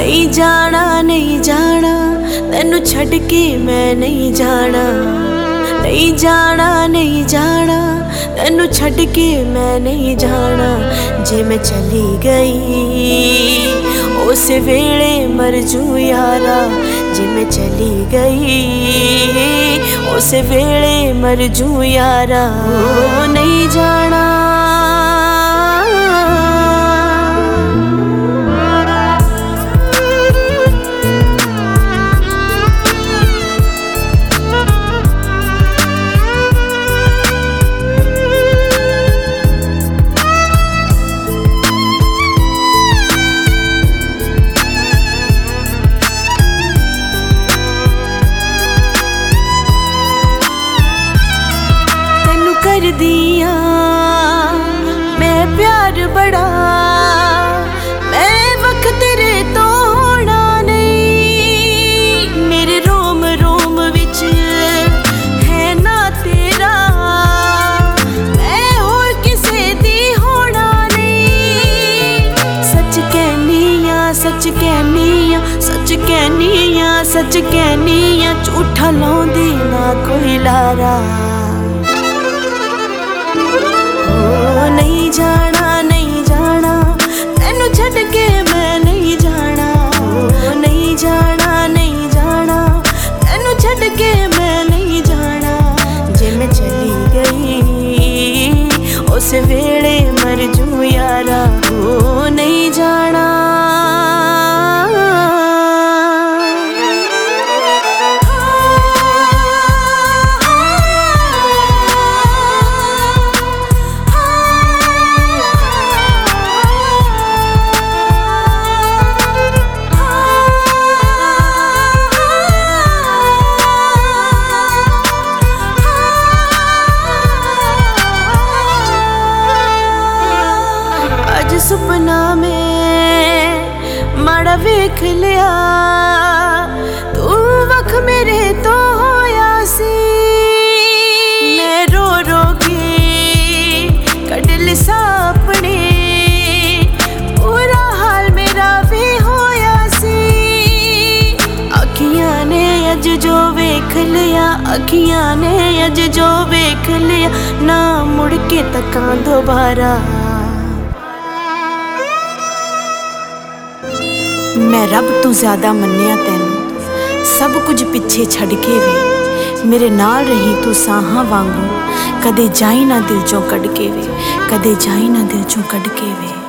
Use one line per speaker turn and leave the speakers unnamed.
नहीं जाना नहीं जाना तैनू छड़ के मैं नहीं जाना। नहीं जाना नहीं जाना तैनू छड़ के मैं नहीं जाना। जे मैं चली गई उस वेले मर जू यारा। जे मैं चली गई उस वेले मर जू यारा। ओ नहीं जाना कर दिया मैं प्यार बड़ा। मैं वक्त तेरे तो होना नहीं। मेरे रोम रोम विच है ना तेरा। मैं होर किसे दी होना नहीं। सच कहनी आ सच कहनी आ सच कहनी आ सच कहनी आ। झूठा लाउंदी ना कोई लारा। नहीं जाना नहीं जाना तैनू छड़ के मैं नहीं जाना। नहीं जाना नहीं जाना तैनू छड़ के मैं नहीं जाना। जे मैं चली गई उस वेले मर जू यारा। ओ नहीं जाना सुपना में माड़ा वेख लिया। तू वख मेरे तो होया सी। मैं रो रो के कढ लिसा अपने। पूरा हाल मेरा भी होया सी। अखियां ने अज जो वेख लिया। अखियां ने अज जो वेख लिया। ना मुड़ के तकां दोबारा। मैं रब तो ज़्यादा मन्निया तैनू। सब कुछ पिछे छड़ के वे मेरे नाल रही तू साहां वांगू। कदे जाई ना दिल चों कढ के वे। कदे जाई ना दिल चों कढ के वे।